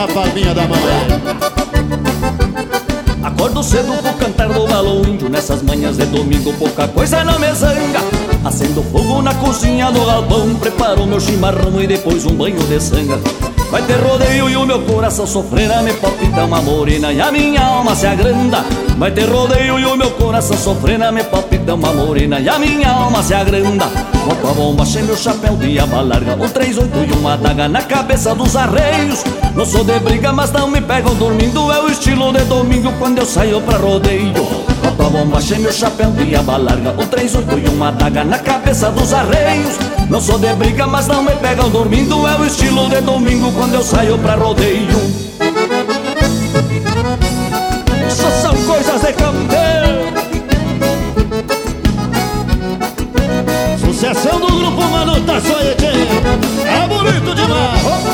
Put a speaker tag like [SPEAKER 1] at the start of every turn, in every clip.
[SPEAKER 1] na palminha da mão.
[SPEAKER 2] Acordo cedo pro cantar do galo índio. Nessas manhãs de domingo pouca coisa não me zanga. Acendo fogo na cozinha do galpão, preparo meu chimarrão e depois um banho de sanga. Vai ter rodeio e o meu coração sofrerá, me palpita uma morena e a minha alma se agranda. Vai ter rodeio e o meu coração sofrerá, me palpita uma morena e a minha alma se agranda. Boto a bomba, achei meu chapéu de aba larga, um 38 e uma adaga na cabeça dos arreios. Não sou de briga, mas não me pegam dormindo, é o estilo de domingo quando eu saio pra rodeio. Boto a bomba, achei meu chapéu de aba larga, um 38 e uma adaga na cabeça dos arreios. Não sou de briga, mas não me pegam dormindo, é o estilo de domingo quando eu saio pra rodeio. Isso são coisas de campeão.
[SPEAKER 1] Sucessão do grupo Manu tá só aí, é bonito demais.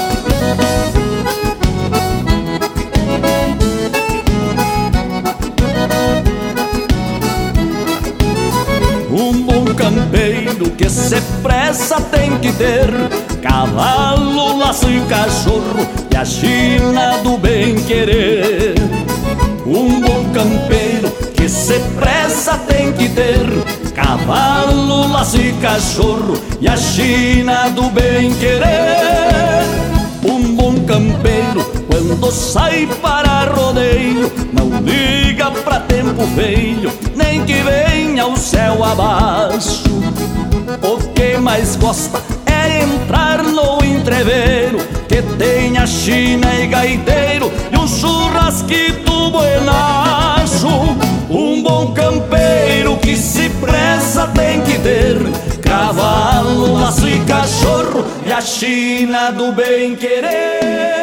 [SPEAKER 2] Um bom campeiro que se pressa tem que ter cavalo, laço e cachorro e a China do bem-querer. Um bom campeiro que se pressa tem que ter cavalo, laço e cachorro e a China do bem-querer. Um bom campeiro quando sai para rodeio não liga pra tempo feio, nem que venha o céu abaixo. O que mais gosta é entrar no entreveiro que tem a China e gaiteiro e um churrasquito buenacho. Um bom campeiro que se pressa tem que ter cavalo, laço e cachorro e a China do bem-querer.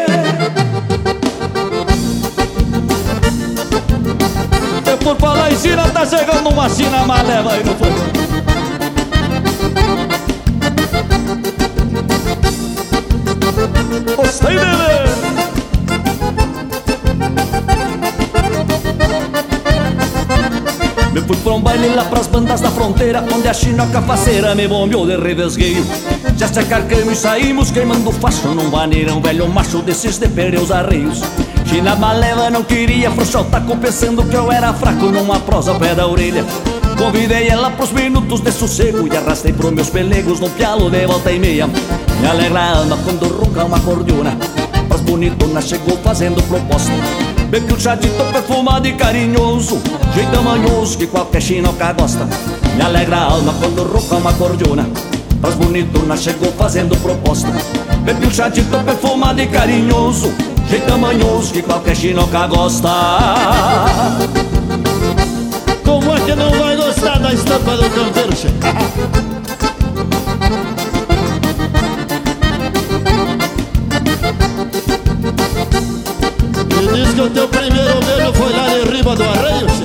[SPEAKER 2] E por falar em China, tá chegando uma China maleva aí no fogo. Gostei dele! Me fui pra um baile lá pras bandas da fronteira, onde a chinoca faceira me bombeou de revesgueio. Já se acarcamos e saímos queimando facho num vaneirão velho macho desses de pneus arreios. China maleva não queria afrouxar o taco, pensando que eu era fraco numa prosa ao pé da orelha. Convidei ela pros minutos de sossego e arrastei pros meus pelegos num pialo de volta e meia. Me alegra a alma quando ronca uma cordiona, pras bonitonas chegou fazendo proposta. Bebi um chadito perfumado e carinhoso, jeito manhoso que qualquer chinoca gosta. Me alegra a alma quando ronca uma cordiona, pras bonitonas chegou fazendo proposta. Bebi um chadito perfumado e carinhoso, jeito manhoso que qualquer chinoca gosta.
[SPEAKER 1] Como é que não vai gostar da estampa do campeiro, che? Me diz que o teu primeiro beijo foi lá de riba do arreio.